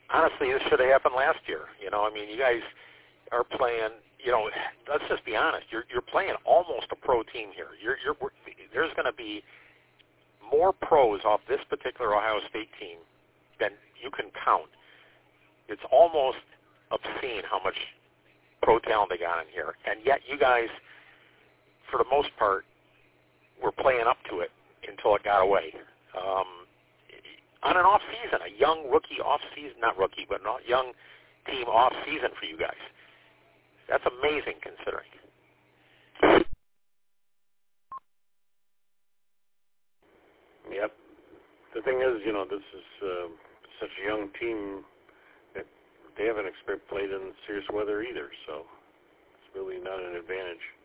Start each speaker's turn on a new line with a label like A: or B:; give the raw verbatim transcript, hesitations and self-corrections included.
A: honestly, this should have happened last year. You know, I mean, you guys are playing. You know, let's just be honest. You're you're playing almost a pro team here. You're you're there's going to be more pros off this particular Ohio State team than you can count. It's almost obscene how much pro talent they got in here, and yet you guys, for the most part, were playing up to it until it got away. Um, on an off season, a young rookie off season, not rookie, but not young team off season for you guys. That's amazing considering.
B: Yep. The thing is, you know, this is uh, such a young team that they haven't exper- played in serious weather either, so it's really not an advantage.